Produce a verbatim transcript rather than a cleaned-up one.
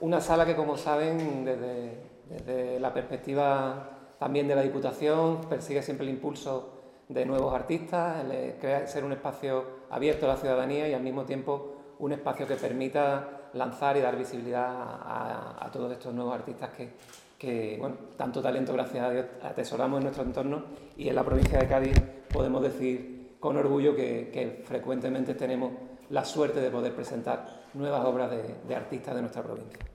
una sala que, como saben, desde, desde la perspectiva también de la Diputación, persigue siempre el impulso de nuevos artistas, el crear, ser un espacio abierto a la ciudadanía y al mismo tiempo un espacio que permita lanzar y dar visibilidad a, a, a todos estos nuevos artistas que, que, bueno, tanto talento, gracias a Dios, atesoramos en nuestro entorno, y en la provincia de Cádiz podemos decir con orgullo que, que frecuentemente tenemos la suerte de poder presentar nuevas obras de, de artistas de nuestra provincia.